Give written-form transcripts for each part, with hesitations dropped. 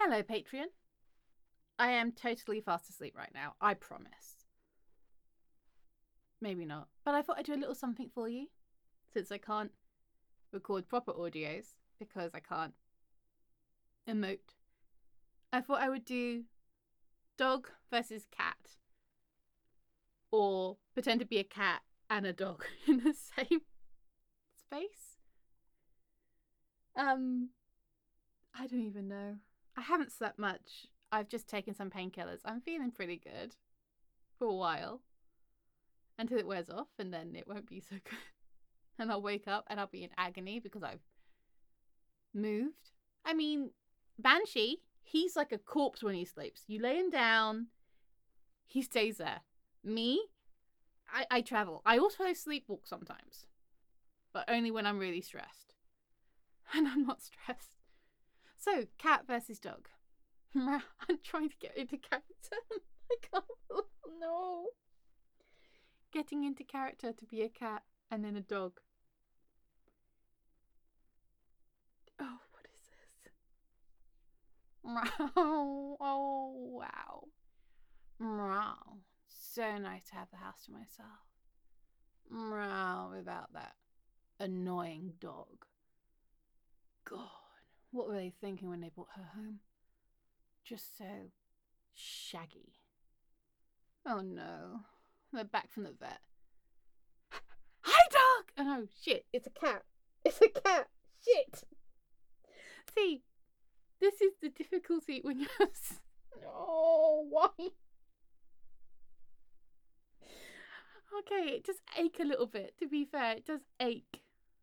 Hello, Patreon. I am totally fast asleep right now. I promise. Maybe not. But I thought I'd do a little something for you. Since I can't record proper audios because I can't emote. I thought I would do dog versus cat. Or pretend to be a cat and a dog in the same space. I don't even know. I haven't slept much. I've just taken some painkillers. I'm feeling pretty good for a while. Until it wears off, and then it won't be so good. And I'll wake up and I'll be in agony because I've moved. I mean, Banshee, he's like a corpse when he sleeps. You lay him down, he stays there. Me, I travel. I also sleepwalk sometimes, but only when I'm really stressed. And I'm not stressed. So, cat versus dog. I'm trying to get into character. I can't. No. Getting into character to be a cat and then a dog. Oh, what is this? Meow. Oh, wow. Meow. So nice to have the house to myself. Meow, without that annoying dog. God, what were they thinking when they brought her home? Just so shaggy. Oh no, they're back from the vet. Hi, dog! Oh shit, it's a cat. It's a cat. Shit. See, this is the difficulty when you're. Oh, why? Okay, it does ache a little bit, to be fair. It does ache.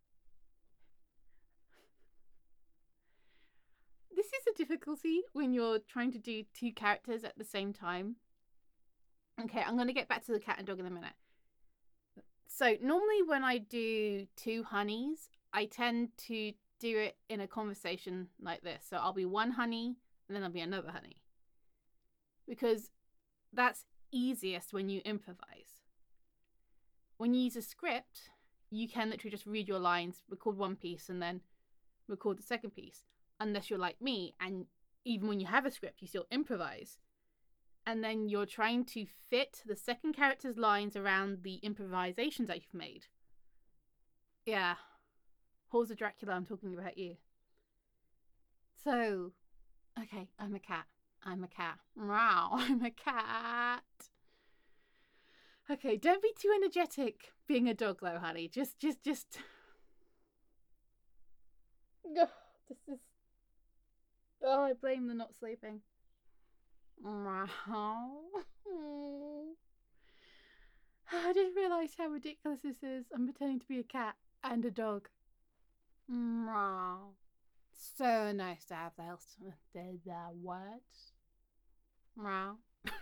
This is a difficulty when you're trying to do two characters at the same time. Okay, I'm going to get back to the cat and dog in a minute. So, normally when I do two honeys, I tend to do it in a conversation like this. So, I'll be one honey and then I'll be another honey. Because that's easiest when you improvise. When you use a script, you can literally just read your lines, record one piece, and then record the second piece. Unless you're like me, and even when you have a script, you still improvise. And then you're trying to fit the second character's lines around the improvisations that you've made. Yeah. Halls of Dracula, I'm talking about you. So, okay, I'm a cat. I'm a cat. Wow, I'm a cat. Okay, don't be too energetic being a dog though, honey. Just. Ugh, this is. Oh, I blame the not sleeping. Wow. I didn't realise how ridiculous this is. I'm pretending to be a cat and a dog. Wow. So nice to have the house. The what? Wow.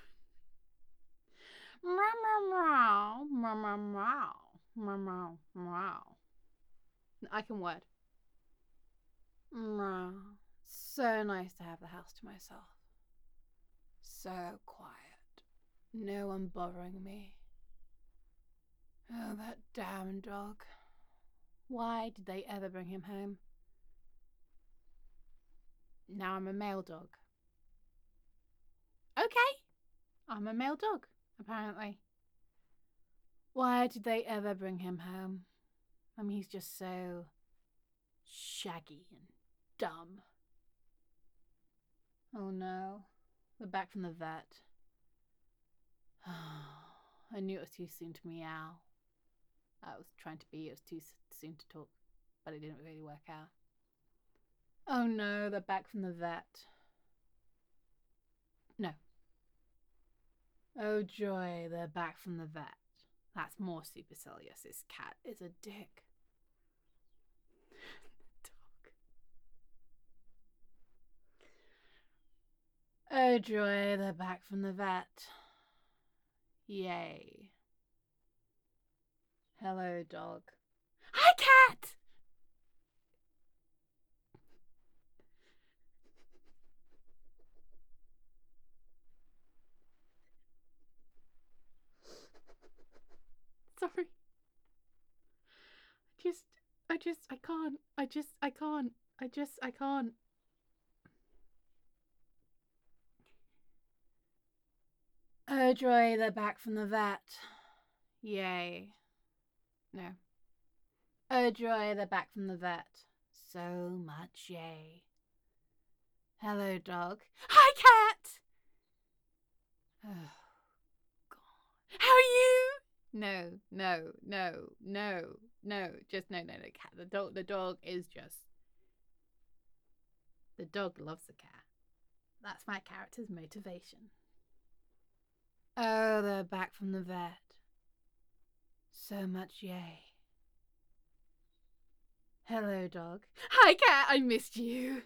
Meow, meow, meow, meow, meow, meow, meow. I can word. Meow. So nice to have the house to myself. So quiet. No one bothering me. Oh, that damn dog. Why did they ever bring him home? Now I'm a male dog. Okay, I'm a male dog, apparently. Why did they ever bring him home? I mean, he's just so shaggy and dumb. Oh no, we're back from the vet. I knew it was too soon to meow. I was trying to be, it was too soon to talk, but it didn't really work out. Oh no, they're back from the vet. No. Oh joy, they're back from the vet. That's more supercilious. This cat is a dick. Dog. Oh joy, they're back from the vet. Yay. Hello, dog. Hi, cat! Sorry. I can't. I can't. Oh joy, they're back from the vat. Yay. No. Oh joy, they're back from the vet. So much yay. Hello, dog. Hi, cat! Oh, God. How are you? No. Just no, cat. The dog is just... The dog loves the cat. That's my character's motivation. Oh, they're back from the vet. So much yay. Hello, dog. Hi, cat. I missed you.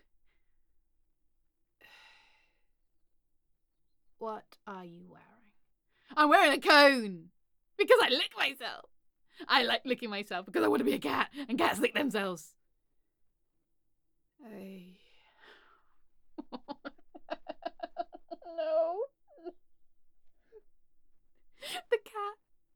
What are you wearing? I'm wearing a cone because I lick myself. I like licking myself because I want to be a cat, and cats lick themselves. Hey. No. The cat.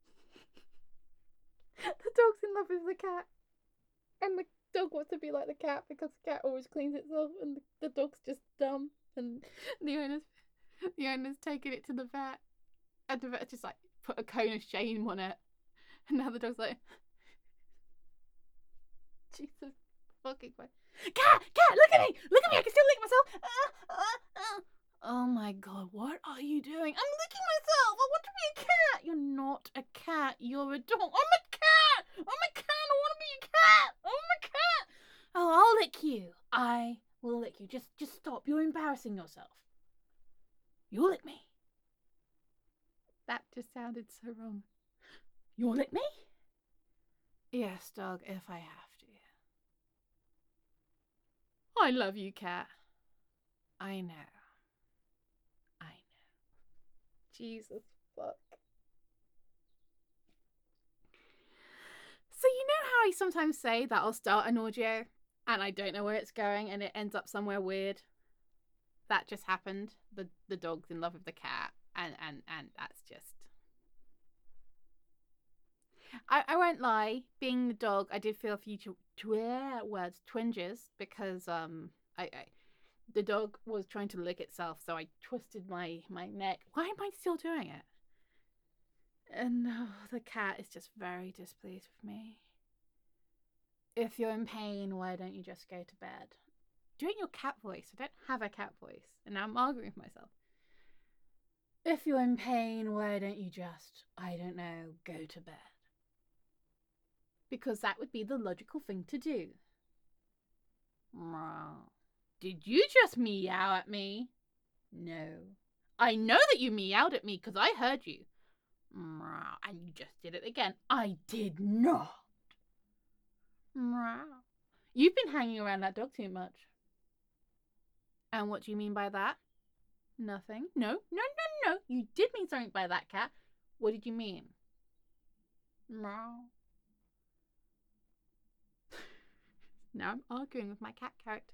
The dog's in love with the cat. And the dog wants to be like the cat because the cat always cleans itself, and the dog's just dumb. And the owner's taking it to the vet, and the vet just like put a cone of shame on it. And now the dog's like, Jesus fucking Christ. Cat! Look at me! I can still lick myself! Oh my God, what are you doing? I'm licking myself! I want to be a cat! You're not a cat, you're a dog. I'm a cat! I want to be a cat! I'm a cat! Oh, I'll lick you. I will lick you. Just stop. You're embarrassing yourself. You'll lick me. That just sounded so wrong. You'll lick me? Yes, dog, if I have to. I love you, cat. I know. Jesus fuck. So you know how I sometimes say that I'll start an audio and I don't know where it's going and it ends up somewhere weird? That just happened. The dog's in love with the cat, and that's just... I won't lie, being the dog, I did feel a few twinges because the dog was trying to lick itself, so I twisted my neck. Why am I still doing it? And the cat is just very displeased with me. If you're in pain, why don't you just go to bed? Do it in your cat voice. I don't have a cat voice, and now I'm arguing with myself. If you're in pain, why don't you just, I don't know, go to bed? Because that would be the logical thing to do. Did you just meow at me? No. I know that you meowed at me because I heard you. And you just did it again. I did not. You've been hanging around that dog too much. And what do you mean by that? Nothing. No. You did mean something by that, cat. What did you mean? Now I'm arguing with my cat character.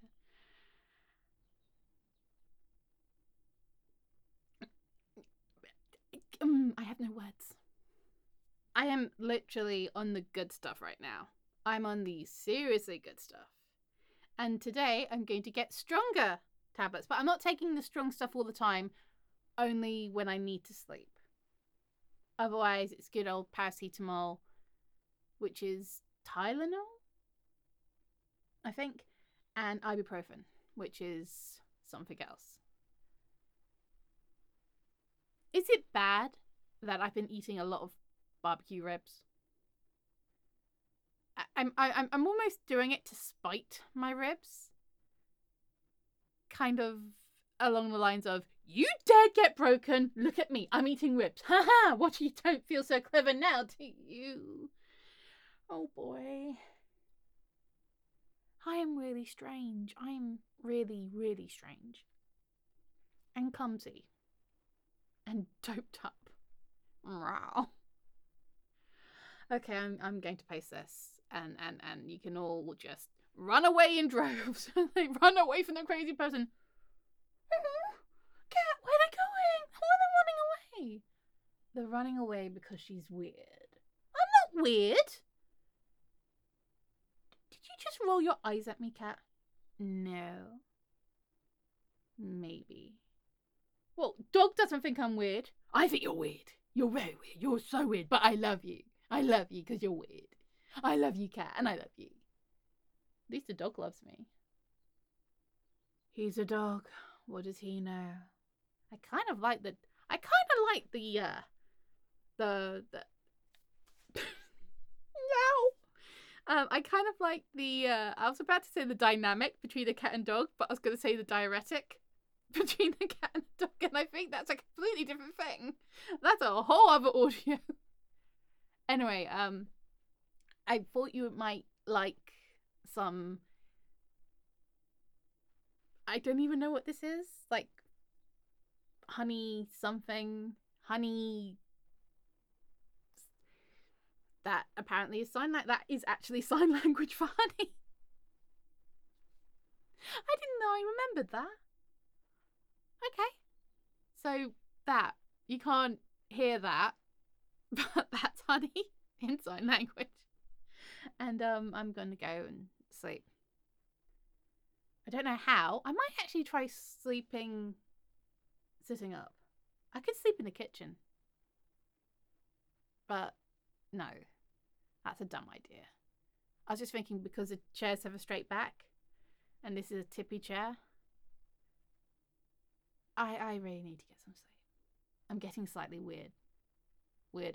I have no words. I am literally on the good stuff right now. I'm on the seriously good stuff. And today I'm going to get stronger tablets. But I'm not taking the strong stuff all the time. Only when I need to sleep. Otherwise, it's good old paracetamol, which is Tylenol, I think, and ibuprofen, which is something else. Is it bad that I've been eating a lot of barbecue ribs? I'm almost doing it to spite my ribs. Kind of along the lines of, you dared get broken, look at me, I'm eating ribs. Haha, what, you don't feel so clever now, do you? Oh boy. I am really strange. I am really, really strange. And clumsy. And doped up. Wow. Okay, I'm going to paste this. And you can all just run away in droves. Run away from the crazy person. Cat, where are they going? Why are they running away? They're running away because she's weird. I'm not weird. Did you just roll your eyes at me, cat? No. Maybe. Well, dog doesn't think I'm weird. I think you're weird. You're very weird. You're so weird, but I love you. I love you because you're weird. I love you, cat, and I love you. At least the dog loves me. He's a dog. What does he know? I kind of like the no. I kind of like the I was about to say the dynamic between the cat and dog, but I was going to say the diuretic between the cat and the dog, and I think that's a completely different thing. That's a whole other audio. Anyway, I thought you might like some. I don't even know what this is. Like honey something, honey. That apparently is that is actually sign language for honey. I didn't know I remembered that. Okay. So that, you can't hear that, but that's honey in sign language. And I'm gonna go and sleep. I don't know how. I might actually try sleeping sitting up. I could sleep in the kitchen. But no. That's a dumb idea. I was just thinking because the chairs have a straight back and this is a tippy chair. I really need to get some sleep. I'm getting slightly weirder.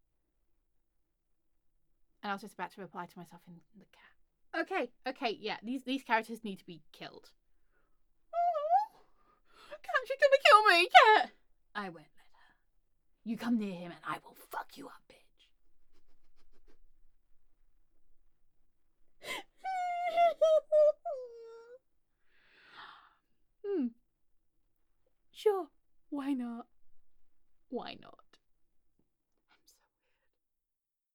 And I was just about to reply to myself in the cat. Okay, yeah, these characters need to be killed. Oh, cat, she's gonna kill me, cat! I won't let her. You come near him and I will fuck you up, bitch. Sure, why not? Why not?